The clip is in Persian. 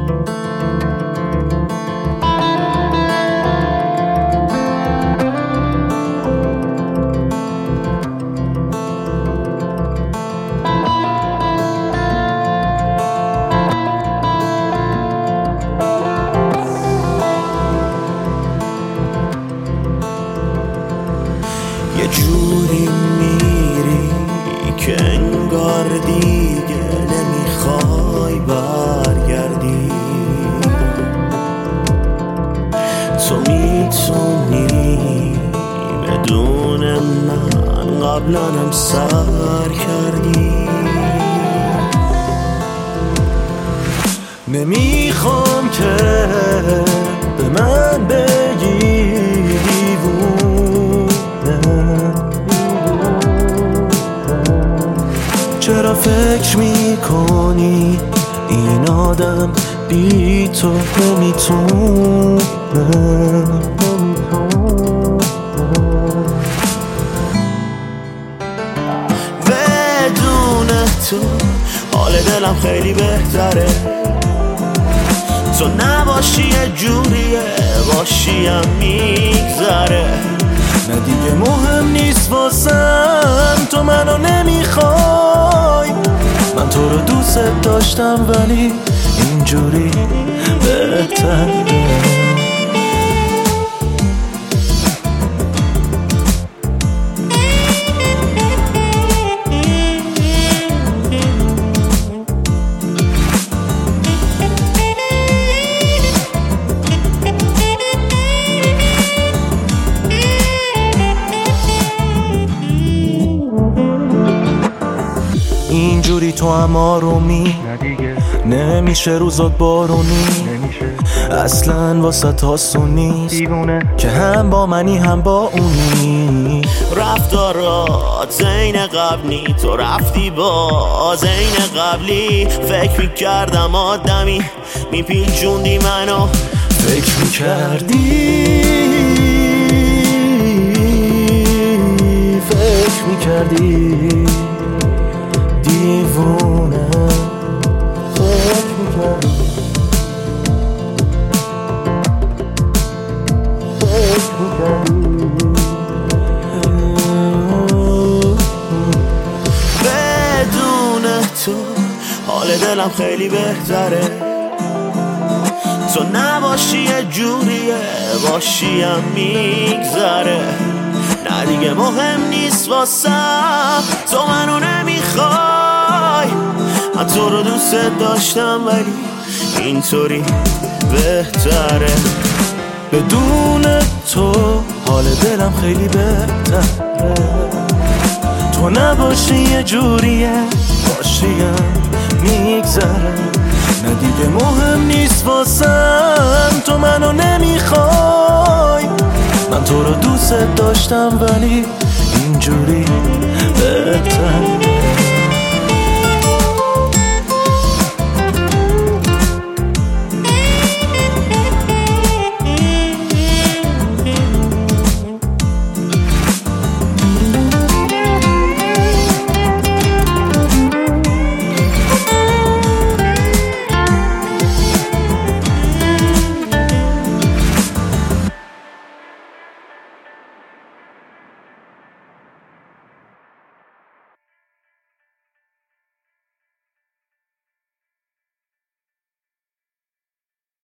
یه جوری میری که انگار دیگه نمیخوای برگردی. تو میتونی بدون من قبلنم سر کردی. نمیخوام که به من بگی چرا فکر میکنی این آدم بی تو نمیتونه. بدون تو حال دلم خیلی بهتره. تو نباشی یه جوریه، باشیم میگذره. نه دیگه مهم نیست واسم تو منو نمیخوای. من تو رو دوست داشتم ولی اینجوری بهتره. اینجوری تو هم آرومی نمیشه روزات بارونی. اصلا واسه تاسو نیست که هم با منی هم با اونی. رفتارات زین قبلی تو رفتی با زین قبلی. فکر میکردم آدمی میپیچوندی منو. فکر میکردی دیوونه. فکر میکردی بدون تو حال دلم خیلی بهتره. تو نباشی یه جوریه، باشیم میگذره. نه دیگه مهم نیست واسم تو منو نمیخوای. من تو رو دوست داشتم ولی اینطوری بهتره. بدون تو حال دلم خیلی بهتره. تو نباشی یه جوریه، باشیم میگذره. نه دیگه مهم نیست واسم تو منو نمیخوای. من تو رو دوست داشتم ولی اینجوری بهتره.